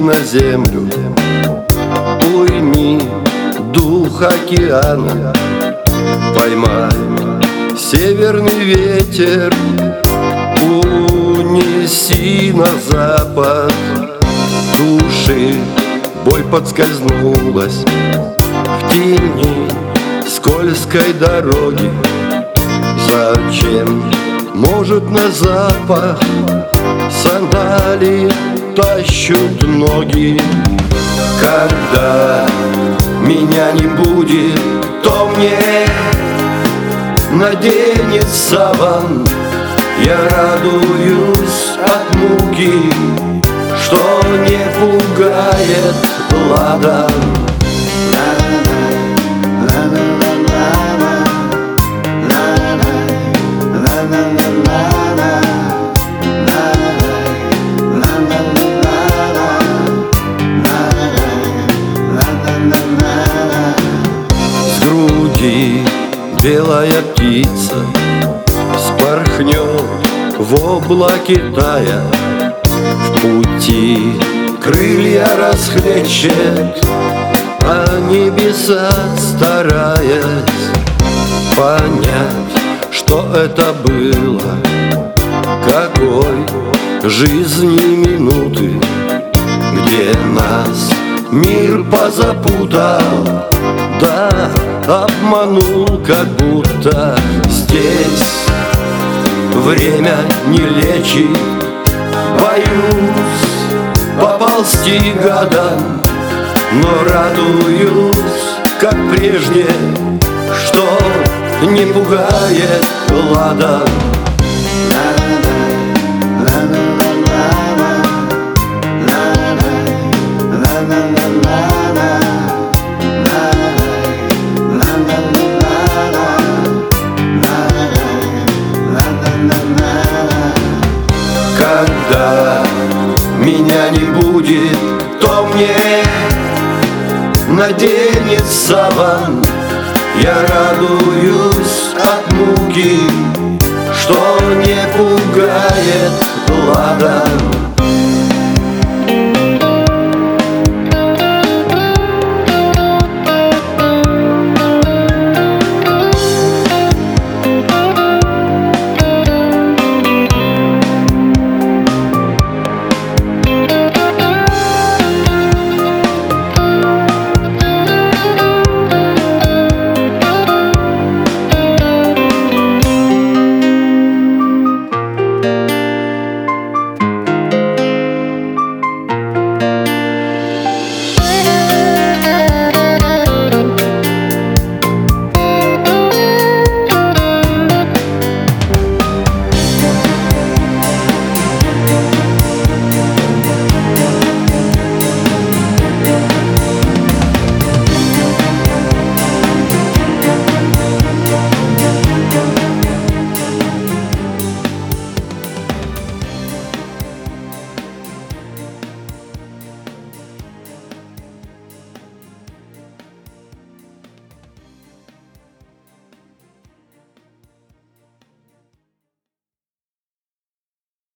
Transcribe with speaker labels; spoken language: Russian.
Speaker 1: на землю, уйми дух океана, поймай северный ветер, унеси на запад души. Боль подскользнулась в тени скользкой дороги. Зачем? Может, на запах сандалии тащут ноги. Когда меня не будет, то мне наденет саван. Я радуюсь от муки, что не пугает ладан. С груди белая птица спорхнет в облаке тая, в пути крылья расхлещет, а небеса стараясь понять, что это было, какой жизни минуты, где нас мир позапутал, да, обманул, как будто здесь время не лечит. Боюсь поползти годам, но радуюсь, как прежде, что не пугает ладан. Когда меня не будет, то мне наденет саван. Я радуюсь от муки, что не пугает ладан.